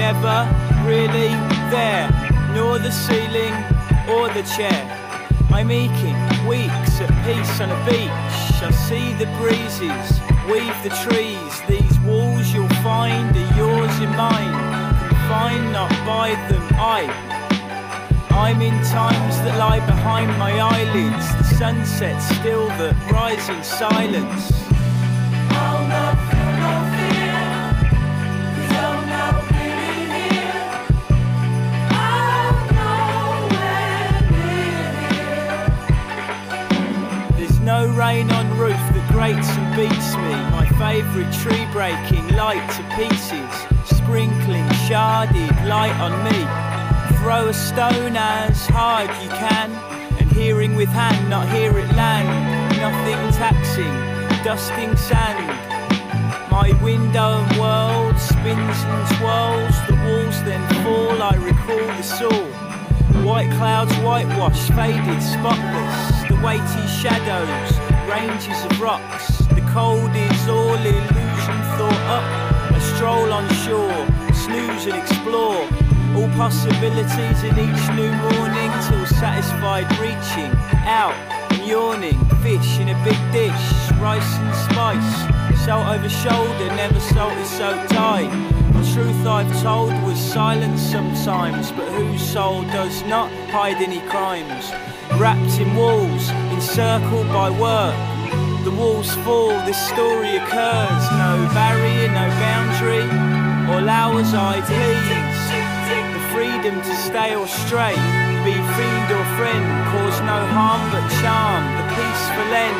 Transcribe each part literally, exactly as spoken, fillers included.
never really there, nor the ceiling or the chair. I'm eking weeks at peace on a beach. I see the breezes weave the trees. These walls you'll find are yours and mine, confined not by them. I I'm in times that lie behind my eyelids, the sunset still that rise in silence. I'll not feel no fear, 'cause I'm not really here. I'm nowhere near. There's no rain on roof that grates and beats me. My favourite tree breaking light to pieces, sprinkling sharded light on me. Throw a stone as hard you can, and hearing with hand, not hear it land. Nothing taxing, dusting sand. My window and world spins and twirls. The walls then fall, I recall this all. White clouds whitewash, faded, spotless. The weighty shadows, ranges of rocks. The cold is all illusion thought up. I stroll on shore, snooze and explore. All possibilities in each new morning, till satisfied reaching out and yawning. Fish in a big dish, rice and spice. Salt over shoulder, never salted so tight. The truth I've told was silence sometimes, but whose soul does not hide any crimes. Wrapped in walls, encircled by work. The walls fall, this story occurs. No barrier, no boundary, all hours I please. Freedom to stay or stray, be fiend or friend, cause no harm but charm, the peaceful end.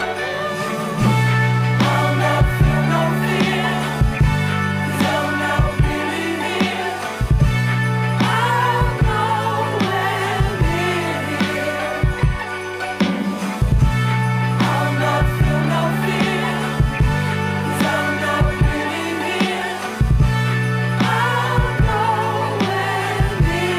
I'll not feel no fear, 'cause I'm not really here. I'm nowhere near. I'll not feel no fear, 'cause I'm not really here. I'm nowhere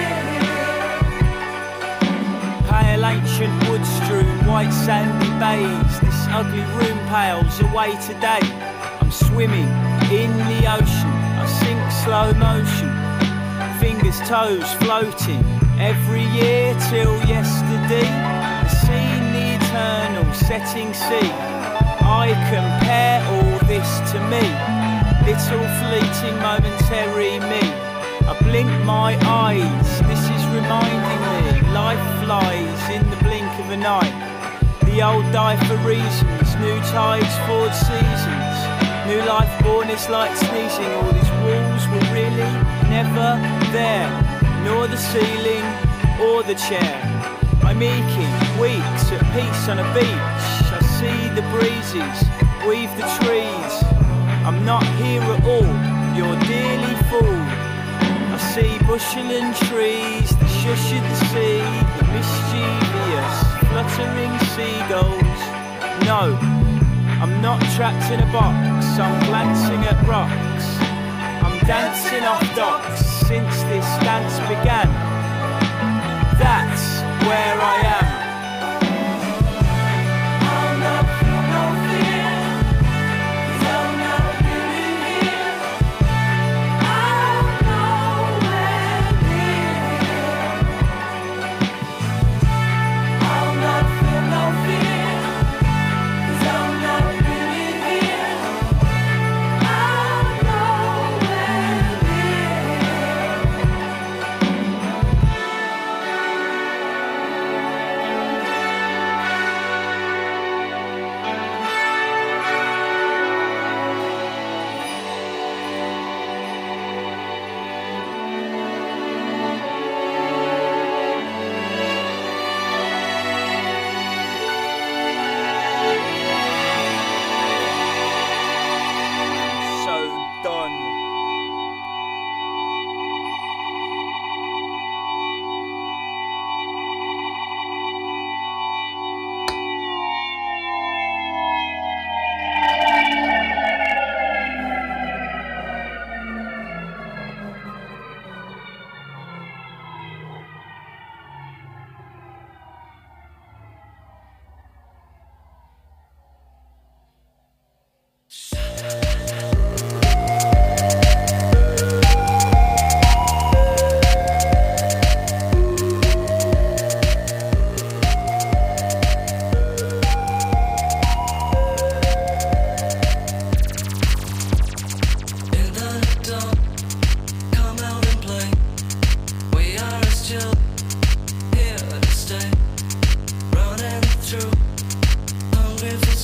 Pale ancient wood strewn, white sandy bays. This ugly room pales away today. I'm swimming in the ocean, I sink slow motion. Fingers, toes floating, every year till yesterday. The scene, the eternal setting sea. I compare all this to me, little fleeting momentary me. I blink my eyes, this is reminding me, life flies in the blink of an eye. The old die for reasons, new tides, forward seasons. New life born is like sneezing, all these walls were really never there, nor the ceiling or the chair. I'm eking weeks at peace on a beach. I see the breezes weave the trees. I'm not here at all, you're dearly fooled. I see bushel and trees, the shush of the sea, the mischievous fluttering seagulls. No, I'm not trapped in a box, I'm glancing at rocks. I'm dancing off docks since this dance began. That's where I am. I'll not feel no fear, 'cause I'm not really here. I'm nowhere near. I'll not feel no fear, 'cause I'm not really here. I'm nowhere near.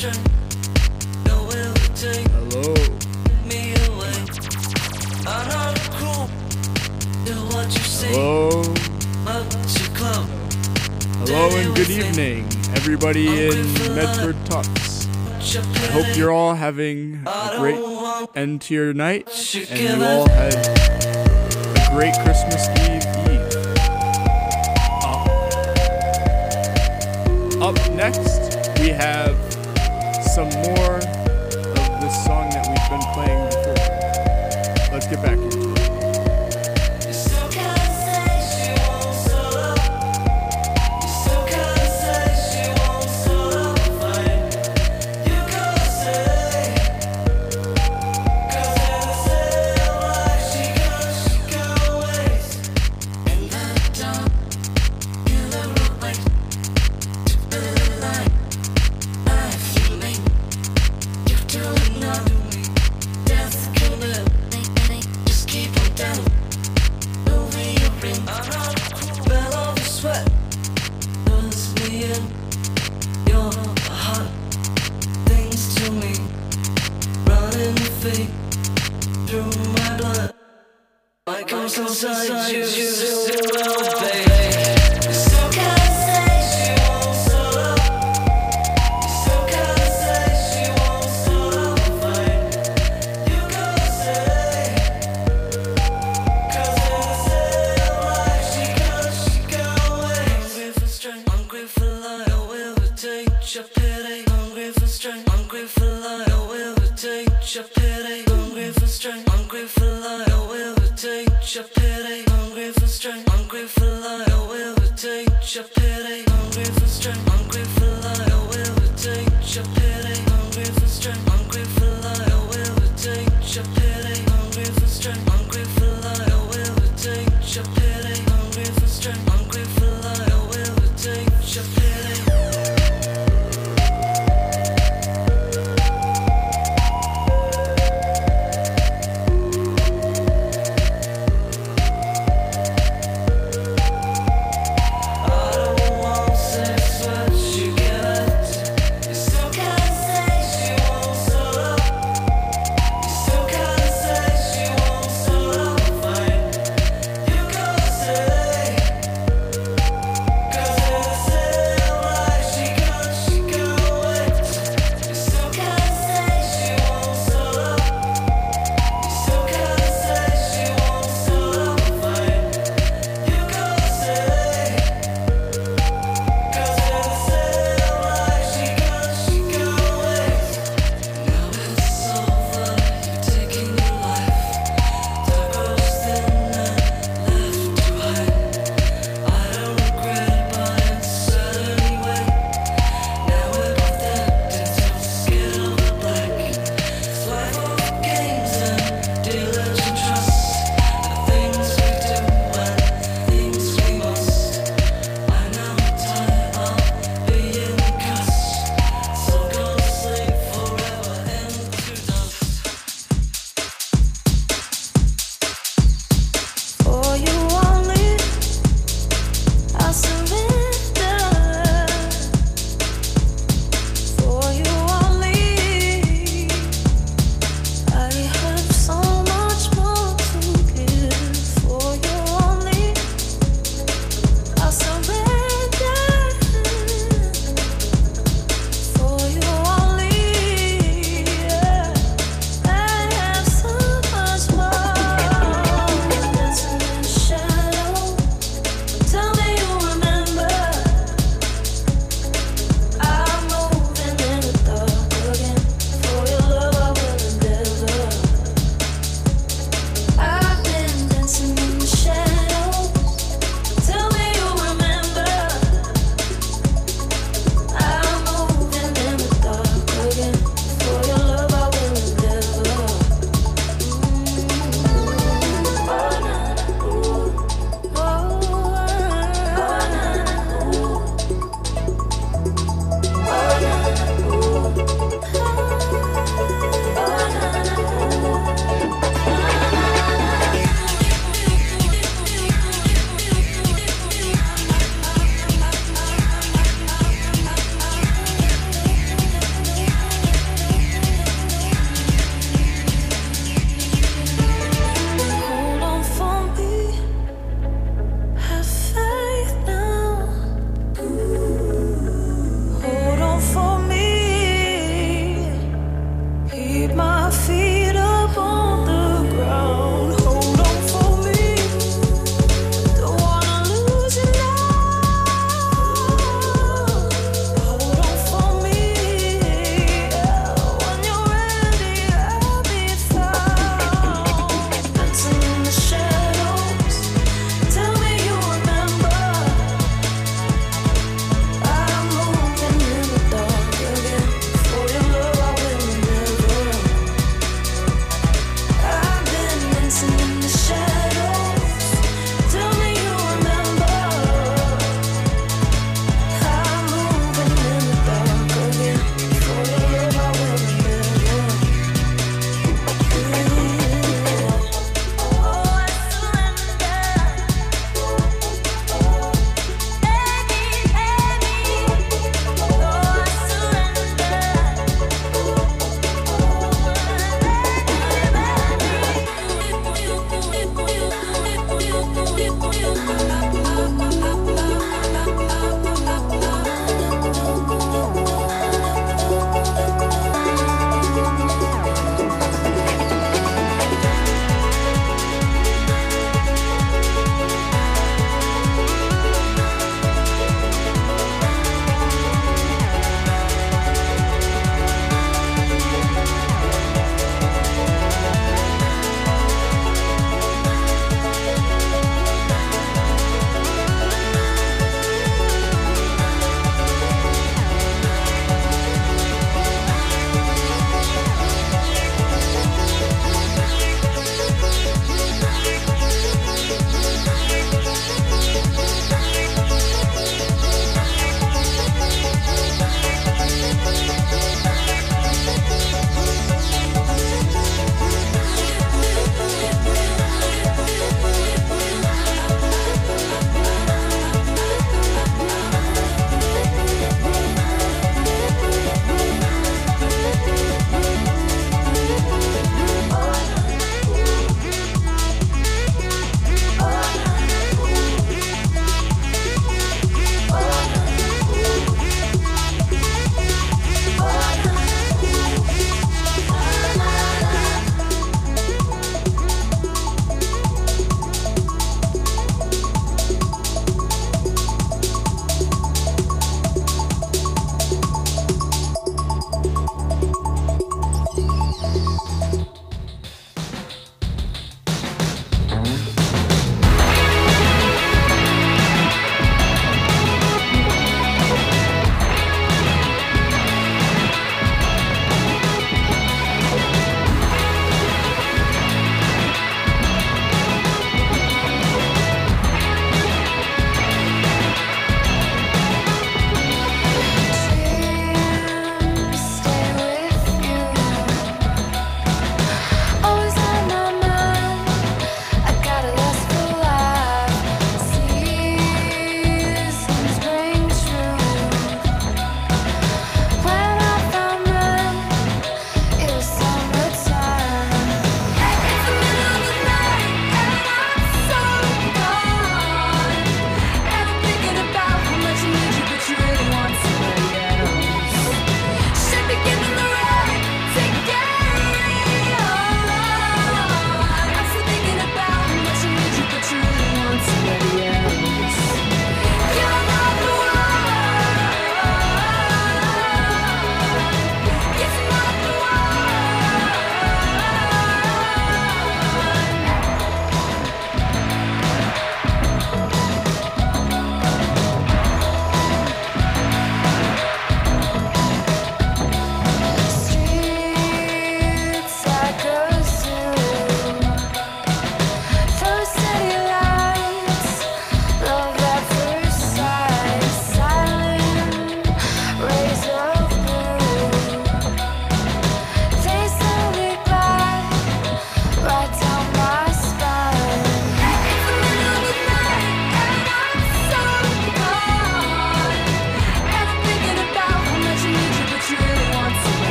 Hello. Hello. Hello and good evening, everybody in Medford Talks. I hope you're all having a great end to your night, and you all had a great Christmas Eve Eve. Uh, up next, we have some more of this song that we've been playing before. Let's get back into it. Still got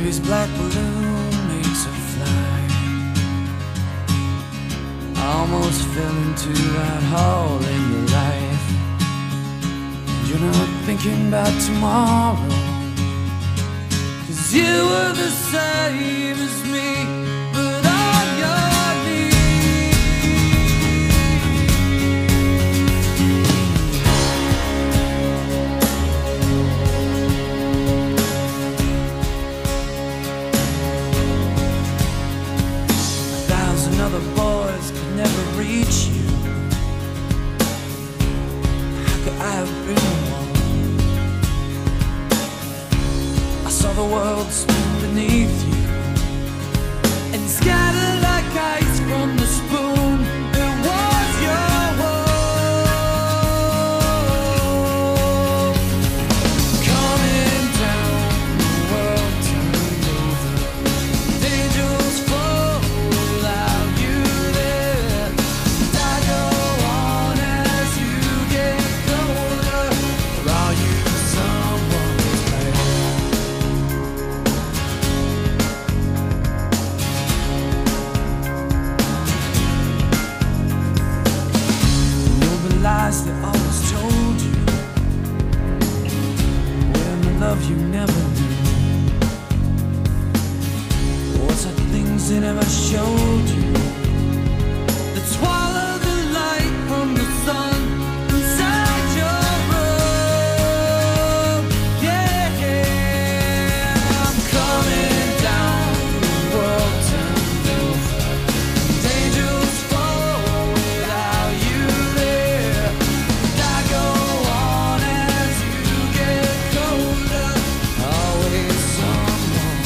baby's black balloon makes her fly. I almost fell into that hole in your life. You're not thinking about tomorrow, 'cause you were the same as me, but on your knees. A thousand other boys could never reach you. How could I have been one? I saw the world spin beneath you and scatter like ice from the spoon that was your world. Coming down, the world turned over. The angels fall without you there. And I go on as you get colder. Or are you someone's better? Lies they always told you, when the love you never knew. What's the things they never showed you that swallow the light from the sun inside your room? Yeah, I'm coming down, the world turned over. And angels fall without you there. I go on as you get colder. Always someone.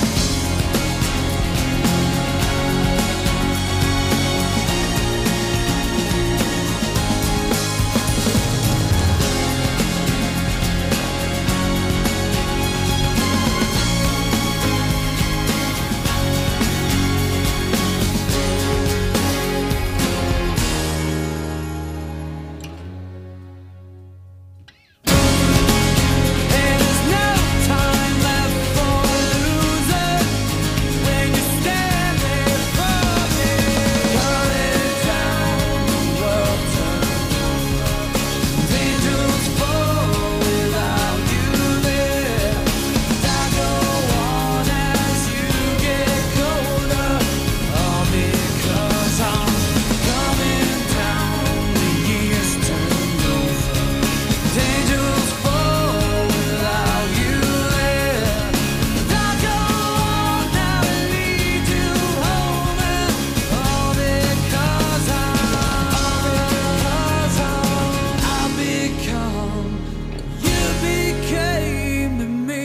And there's no time left for losers when you stand there for me. Coming down, the world turns over. Angels fall without you there. And I go on as you get colder. All because I'm coming down, the years turn over. Angels fall without you there. And I go on now and lead you home. And all because I'm, because I'm, I become, you became to me.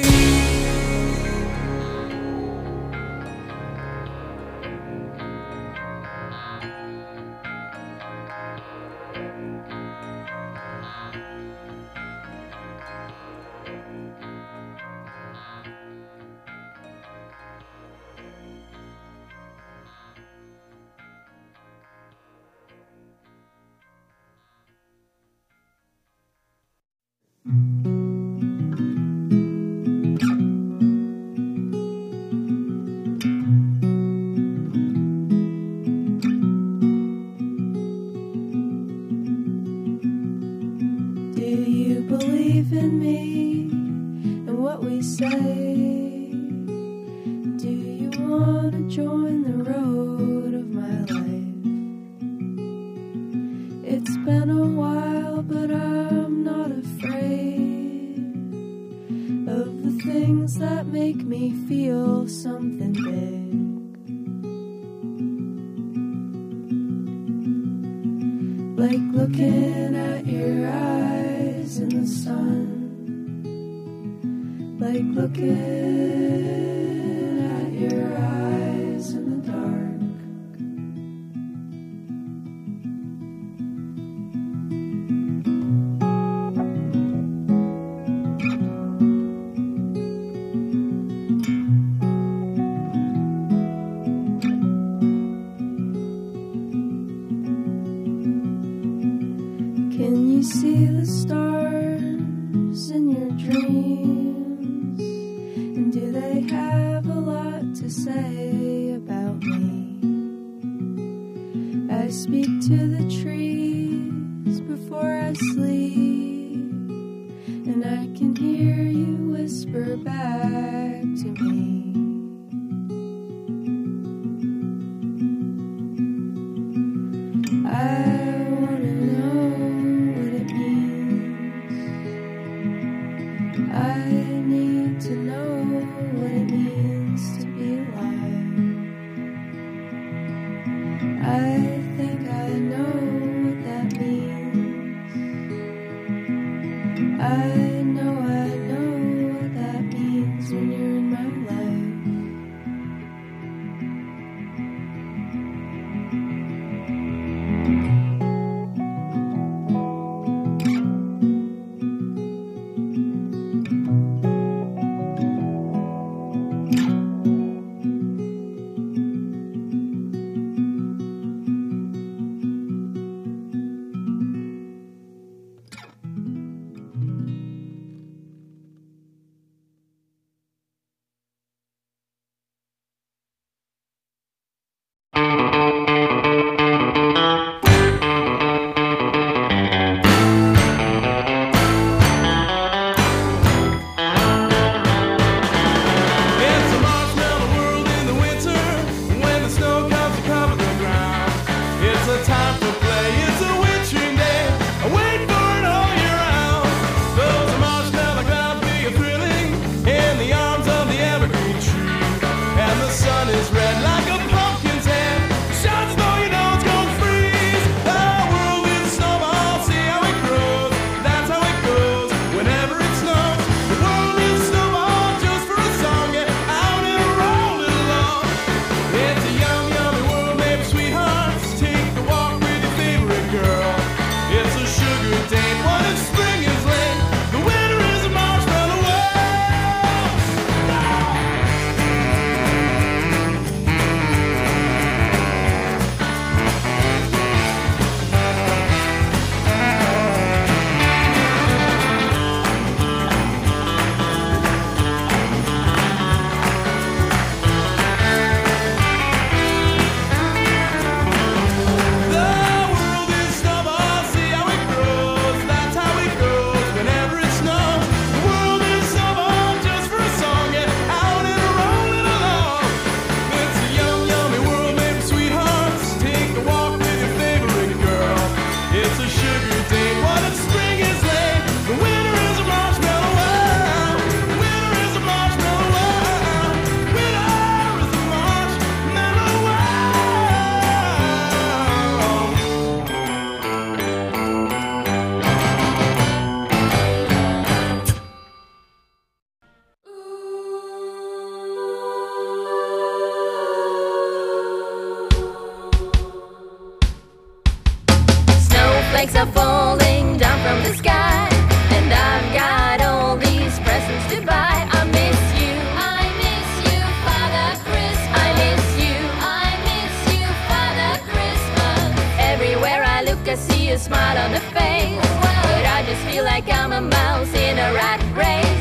Do you believe in me and what we say? Do you want to join the road of my life? It's been a while, but I'm not afraid of the things that make me feel something big. Like looking at your eyes in the sun. Like looking at your eyes in the dark. Can you see the stars in your dreams? And do they have a her back to me. I wanna know what it means. I need to know what it means to be alive. I think I know what that means. I know I know what that means when you're in my life. Snowflakes are falling down from the sky, and I've got all these presents to buy. I miss you, I miss you, Father Christmas. I miss you, I miss you, Father Christmas. Everywhere I look I see a smile on the face, but I just feel like I'm a mouse in a rat race.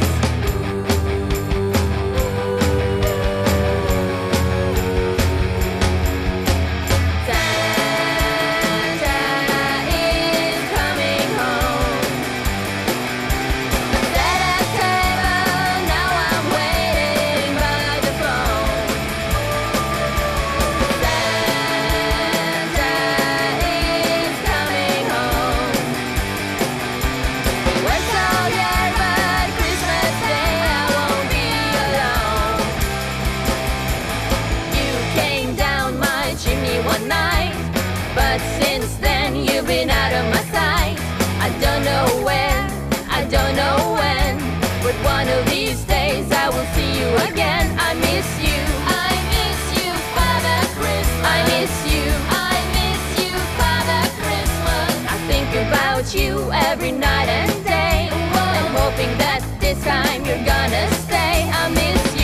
But since then you've been out of my sight. I don't know where, I don't know when, but one of these days I will see you again. I miss you, I miss you, Father Christmas. I miss you, I miss you, Father Christmas. I think about you every night and day, and hoping that this time you're gonna stay. I miss you.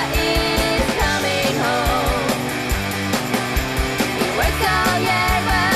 Works all year, but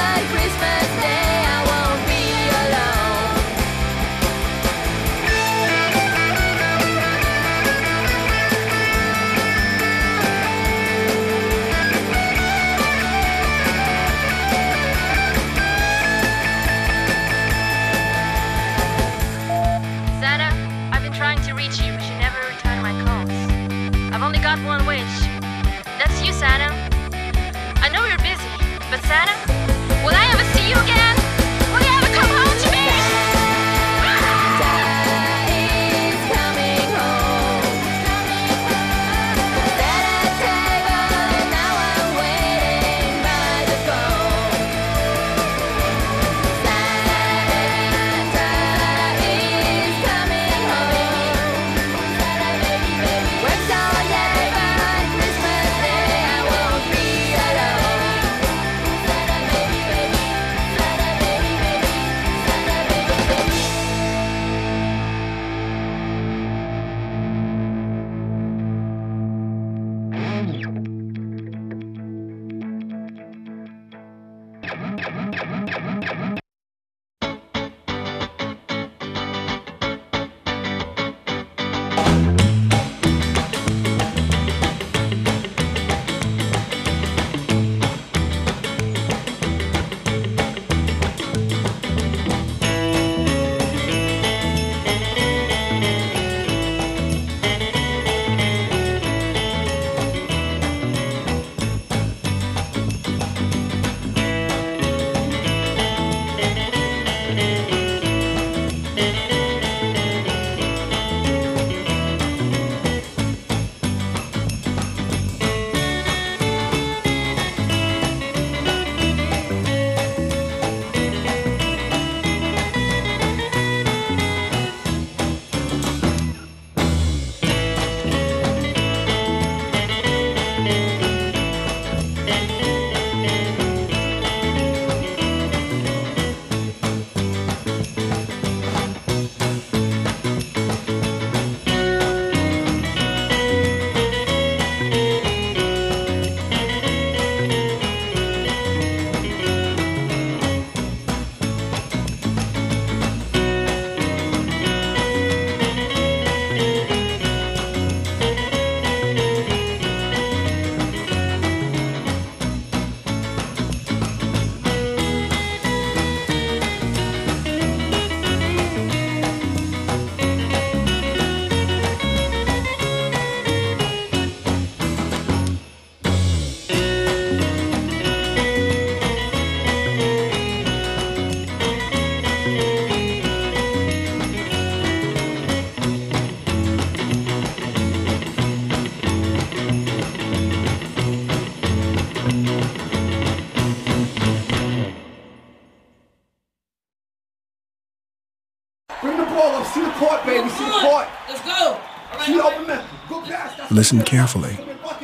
Listen carefully.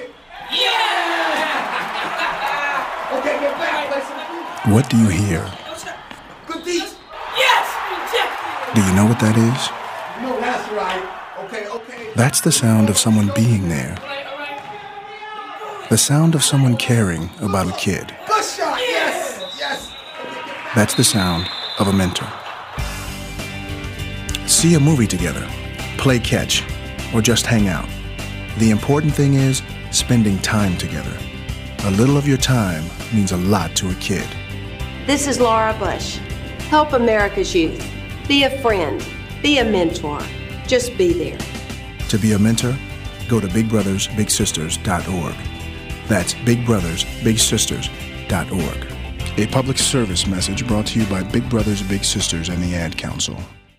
What do you hear? Do you know what that is? No, that's right. Okay, okay. That's the sound of someone being there. The sound of someone caring about a kid. Good shot, yes, yes. That's the sound of a mentor. See a movie together, play catch, or just hang out. The important thing is spending time together. A little of your time means a lot to a kid. This is Laura Bush. Help America's youth. Be a friend. Be a mentor. Just be there. To be a mentor, go to big brothers big sisters dot org. That's big brothers big sisters dot org. A public service message brought to you by Big Brothers Big Sisters and the Ad Council.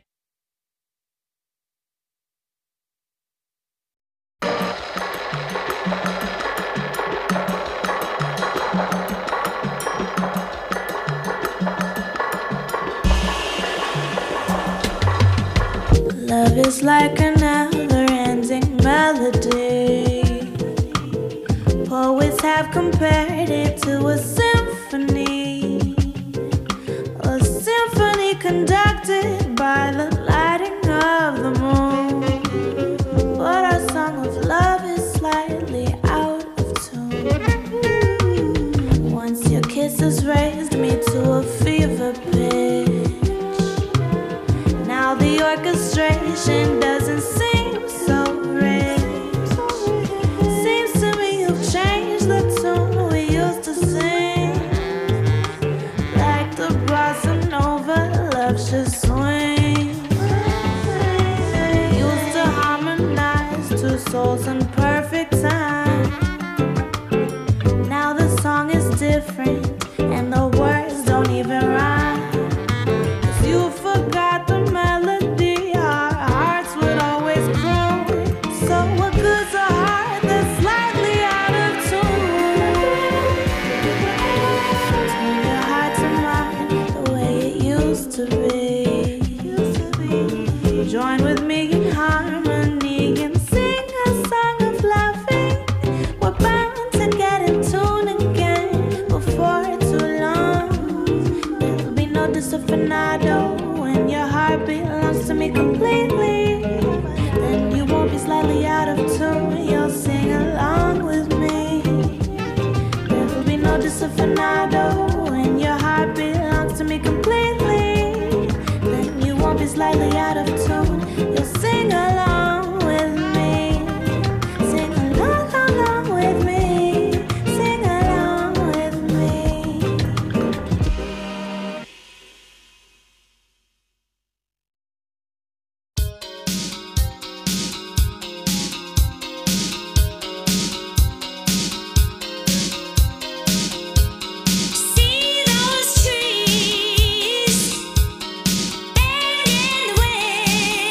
Love is like a never-ending melody. Poets have compared it to a symphony, a symphony conducted by the lighting of the moon. But our song of love is slightly out of tune. Once your kisses raised me to a fever pitch. Now the orchestration doesn't seem so rich. Seems to me you've changed the tune we used to sing. Like the bossa nova, love should swing. Used to harmonize two souls in perfect time. Now the song is different and the words don't even rhyme. 'Cause you forgot the melody our hearts would always grow. So what good's a heart that's slightly out of tune? Turn your heart to mine the way it used to be. Join with me in harmony and sing a song of loving. We're bound to get in tune again before too long. There'll be no disafinado when your heart belongs to me completely. Then you won't be slightly out of tune. You'll sing along with me. There'll be no disafinado when your heart slightly out of tune, you'll sing along with me. Sing along, along with me. Sing along with me. See those trees bend in the wind.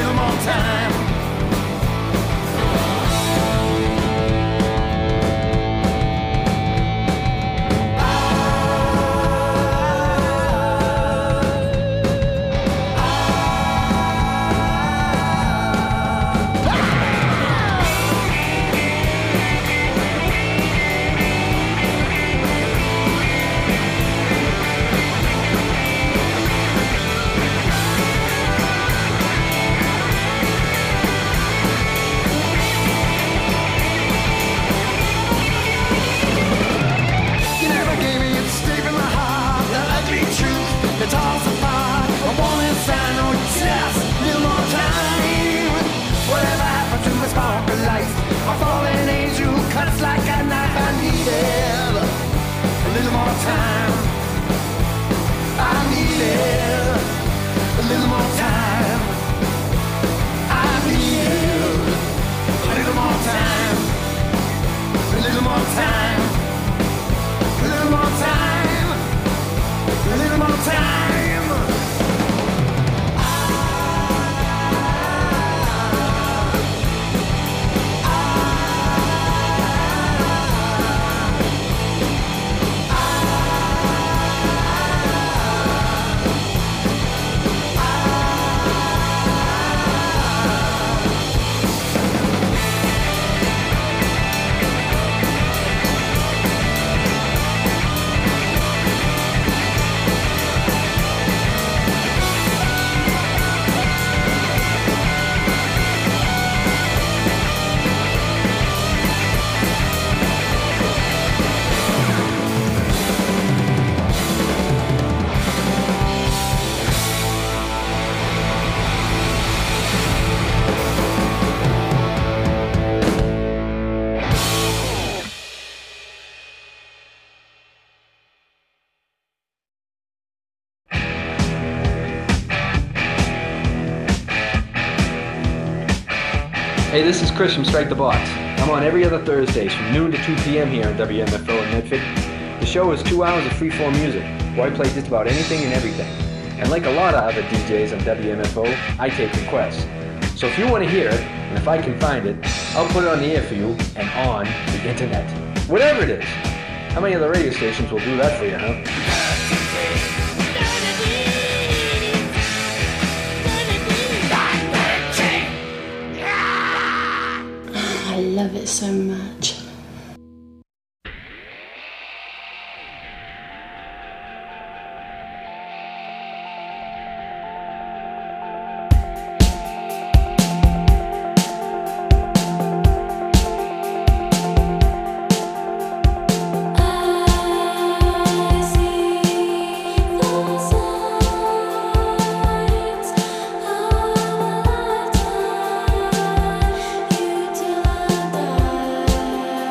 little more time. It's all so far. I want inside, no, just a little more time. Whatever happened to my spark of life? A fallen angel cuts like a knife. I needed a little more time. I needed a little more time. I needed a little more time. A little more time. A little more time. A little more time. Hey, this is Chris from Strike the Box. I'm on every other Thursdays from noon to two p.m. here on W M F O in Medford. The show is two hours of free-form music, where I play just about anything and everything. And like a lot of other D Js on W M F O, I take requests. So if you want to hear it, and if I can find it, I'll put it on the air for you and on the internet. Whatever it is. How many other radio stations will do that for you, huh? I love it so much. Till I die.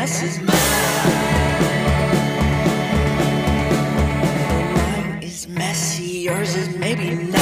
mess is mine. Mine is messy, yours is maybe not.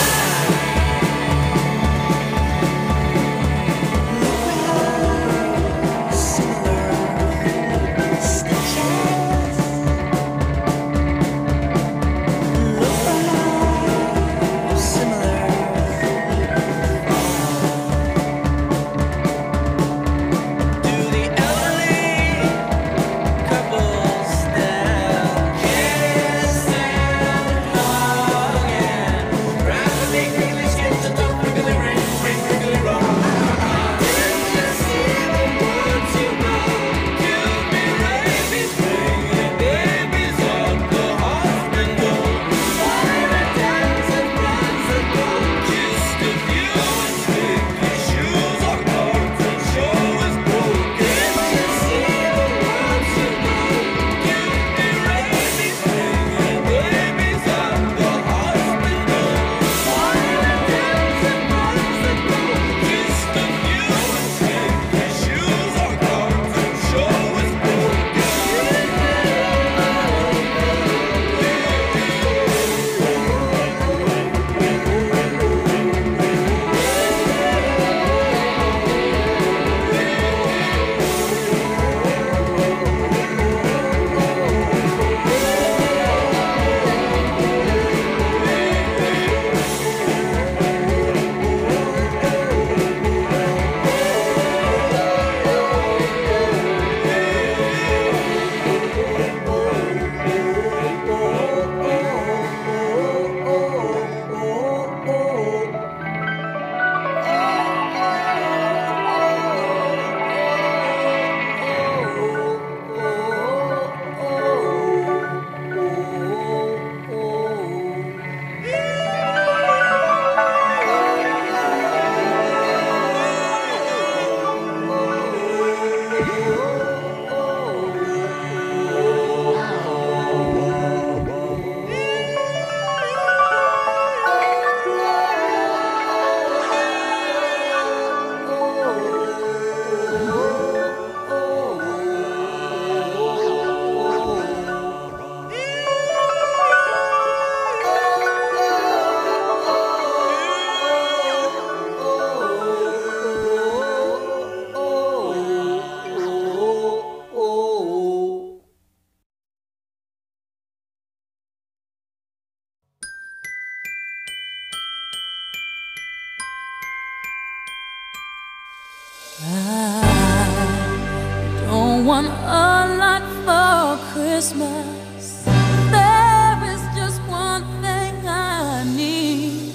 Want a lot for Christmas. There is just one thing I need.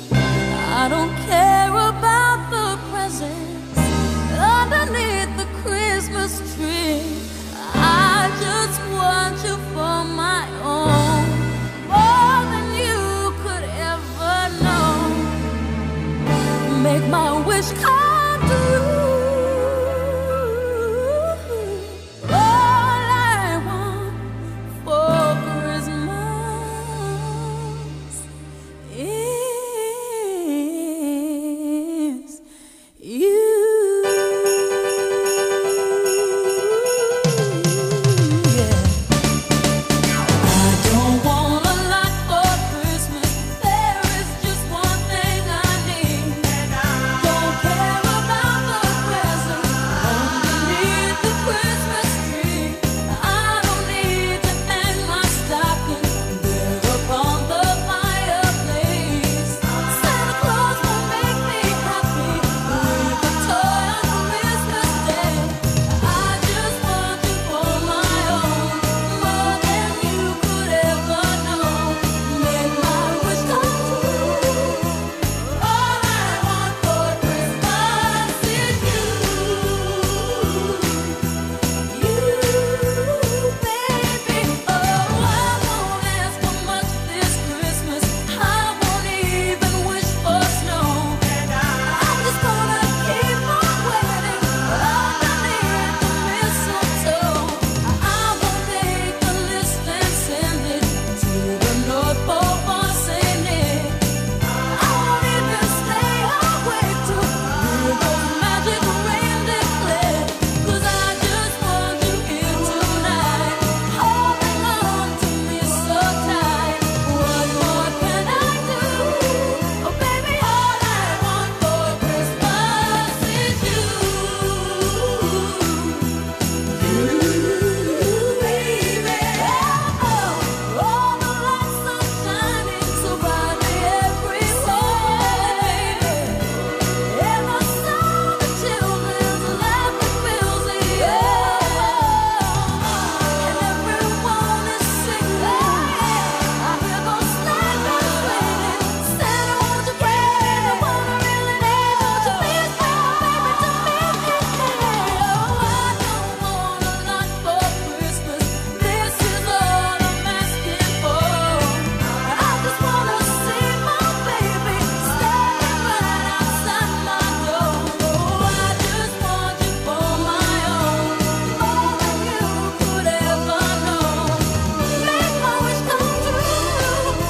I don't care about the presents underneath the Christmas tree. I just want you for my own, more than you could ever know. Make my wish come true. You